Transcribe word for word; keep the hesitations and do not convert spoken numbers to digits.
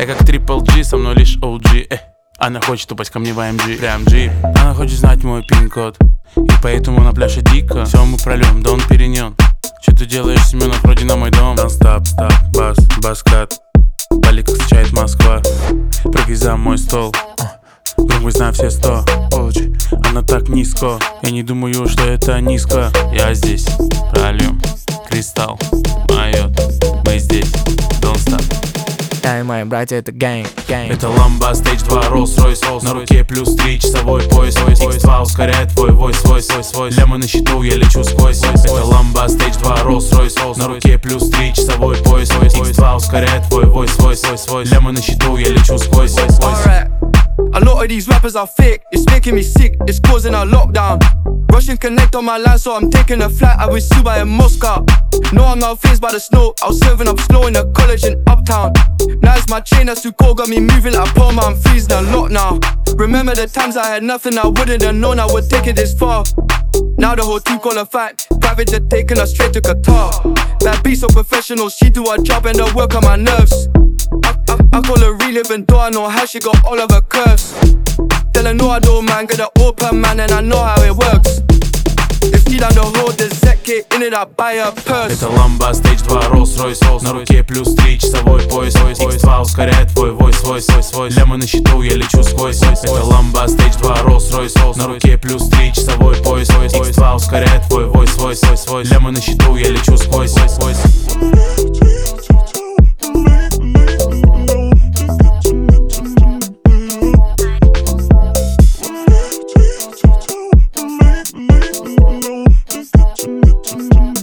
Я как трипл джи, со мной лишь оу джи. э. Она хочет упасть ко мне в эй эм джи, прям джип. Она хочет знать мой пин-код, и поэтому на пляже дико. Все мы прольем, Дон Периньон. Че ты делаешь, Семенов, вроде на мой дом? Don't stop, stop, бас, бас-кат. Пали, как встречает Москва. Прыгай за мой стол, громкость на все сто. Получи, она так низко. Я не думаю, что это низко. Я здесь, прольем кристалл, майот. Мы здесь, don't stop. Я и мои братья, это гэнг, гэнг. Это ламба, стейдж два, Rolls-Royce. На руке плюс три, часовой пояс. икс два ускоряет твой войс, свой, свой, свой. Лямы на счету, я лечу сквозь. Это ламба, стейдж два, Rolls-Royce. На руке плюс три, часовой пояс. икс два ускоряет твой войс, свой, свой, свой. Лямы на счету, я лечу сквозь. Alright, a lot of these rappers are fake. It's making me sick, it's causing a lockdown. Russian connect on my line, so I'm taking a flight. I was Suba in Moscow. No, I'm not fazed by the snow. I was serving up slow in the college in Uptown. Now it's my chain that's too cold, got me moving like Palmer. I'm freezing a lot now. Remember the times I had nothing, I wouldn't have known I would take it this far. Now the whole team call a fight. Private jet taking us straight to Qatar. That beat so professional, she do her job and the work on my nerves. I, I, I call her reliving, though I know how she got all of her curves. Tell her no I don't man, get her open man and I know how it works. If she down the whole the Zeki, in it I buy her purse. Это ламба, стейдж два, Rolls-Royce. На руке плюс три, часовой пояс. икс два ускоряет твой войс, свой, свой, свой. Лямы на счету, я лечу сквозь. Это ламба, стейдж два, Rolls-Royce. На руке плюс три, часовой пояс. икс два ускоряет твой войс, свой, свой, свой. Лямы на счету, я лечу сквозь. Thank you.